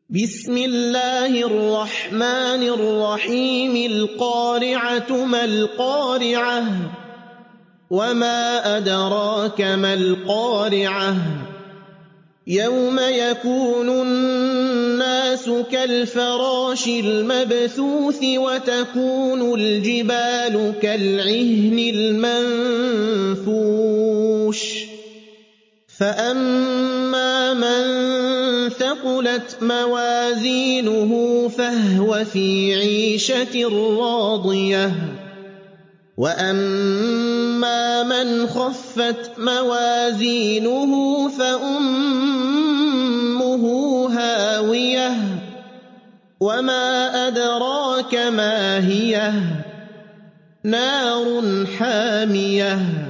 بسم الله الرحمن الرحيم القارعة ما القارعة وما أدراك ما القارعة يوم يكون الناس كالفراش المبثوث وتكون الجبال كالعهن المنفوش فأما من ثقلت موازينه فهو في عيشة راضية وأما من خفت موازينه فأمه هاوية وما أدراك ما هي نار حامية